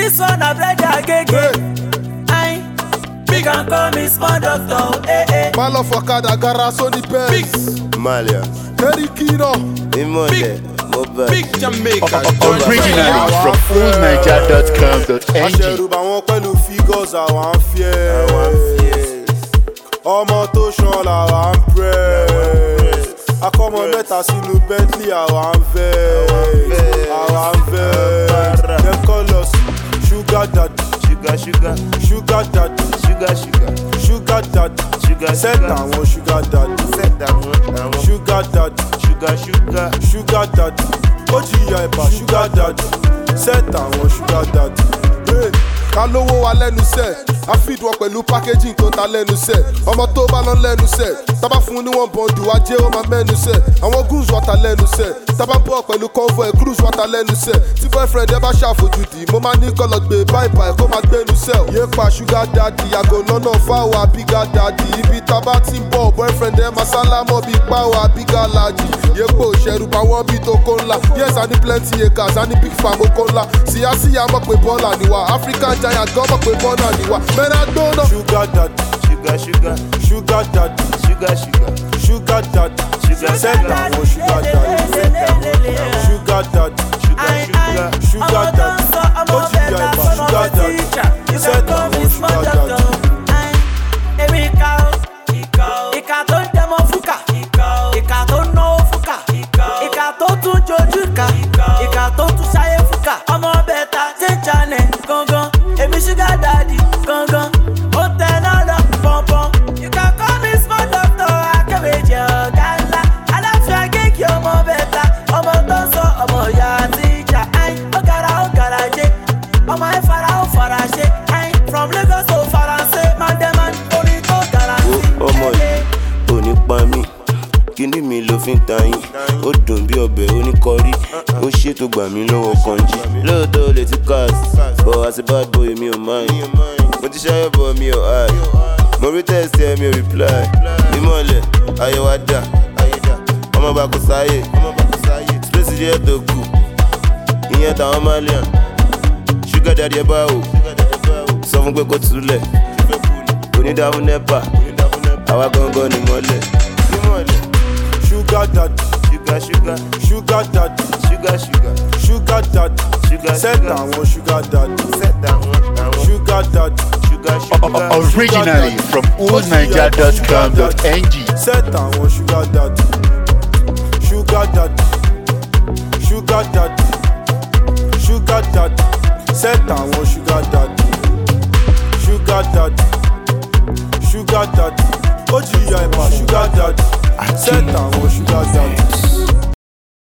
This one I bread agege. Aye. Big can call me small doctor. My love for Kada Gara Sony Benz. Malia. Terry Kino. Imole. Big Jamaica. Originally from fullniger.com.ng. Aṣẹ̀rùbà wọn pẹ̀lú figures àwọn fears. Ọmọ tó ṣan làwa ń press. Akọ́mọ mẹ́ta sínú Bentley àwọn vex. Dem call us sugar daddy. Sugar daddy. Sugar daddy. Set àwọn sugar daddy. Sugar daddy. Sugar daddy. Ó jìyà ẹ̀bà sugar daddy. Set àwọn sugar daddy. Ká lówó wa lẹ́nu sẹ́, a feed wọn pẹ̀lú packaging tó ta lẹ́nu sẹ́. Ọmọ tó bá lọ lẹ́nu sẹ́, tábà fún ní wọ́n bọ̀ǹdù ajé ó máa mẹ́nu sẹ́. Àwọn goons wà ta lẹ́nu sẹ́, tábà bọ̀ pẹ̀lú convoy cruise wà ta lẹ́nu sẹ́. Tí boyfriend ẹ bá ṣàfojúdi, mo máa ní kọ́ lọ gbé bye kó máa gbẹ́nu sẹ́. Yépa sugar daddy, yàgò lọ́nà fáwọn bigger daddy. Ibi tábà ti ń bọ̀, boyfriend ẹ máa sálámọ̀ bíi pàwọ̀ bigger laji. Yépo ìṣẹ̀rùbà wọn bíi toko ńlá. Yes, I need plenty acres, I need big farm oko ńlá. Síyásíyá mọ̀ pé bọ́ọ̀lù àníwá, African giant gan mọ̀ pé bọ́ọ̀lù àníwá. Mẹ́ra gbóná. Sugar daddy. Sugar daddy. Sugar daddy. Set àwọn sugar daddy. Sugar daddy. Sugar daddy. Ó jìyà ìbá sugar daddy. Set àwọn sugar daddy. Ìkà tó ń dẹmọ fúkà. Ìkà tó ń náwó fúkà. Ìkà tó tún jojú ká. Ìkà tó tún ṣayé fúkà. Ọmọ bẹ̀ta ṣe ń jalè gangan. Èmi sugar daddy gangan. Ó tẹ náà lọ pọ̀npọ̀n. You can call me small doctor. Akẹ́wéjì ọ̀gá ńlá. Aláfíà kéèkì ọmọ bẹ̀ta. Ọmọ tó ń sọ ọmọ ìyá àti ìjà. Ó gara jẹ́. Ọmọ ẹ̀ fara ṣe. From Lagos to Faransé. Mandeman orin tó gara sí. Ọmọ yìí ò ní pa mí. Kíní mi ló fi ń ta yín. Ó dùn bí ọbẹ̀ oníkọrí. Ó ṣètò gbà mí lọ́wọ́ kanjí. Lóòótọ́ lè ti cast, but as a bad boy mi ò mind. Mo ti ṣayọ̀ bọ̀ mi ò hide. Mo rí text ẹ mi ò reply. Ìmọ̀lẹ̀ ayé wa dà. Ọmọ bá kò sáyè. Space díẹ̀ tó kù. Ìyẹn táwọn Malian. Sugar daddy ẹ bá wò. Sọ fún pé kó túlẹ̀. Onídàáfún nẹ́pà. Àwa gangan ni mọ́lẹ̀. Sugar daddy. Sugar daddy. Sugar daddy. Set àwọn sugar daddy. Sugar daddy. Originally from fullniger.com.ng. Set àwọn sugar daddy. Sugar daddy. Sugar daddy. Sugar daddy. Set àwọn sugar daddy. Sugar daddy. Sugar daddy. Ó jìyà ìbá sugar daddy. Set àwọn sugar daddy.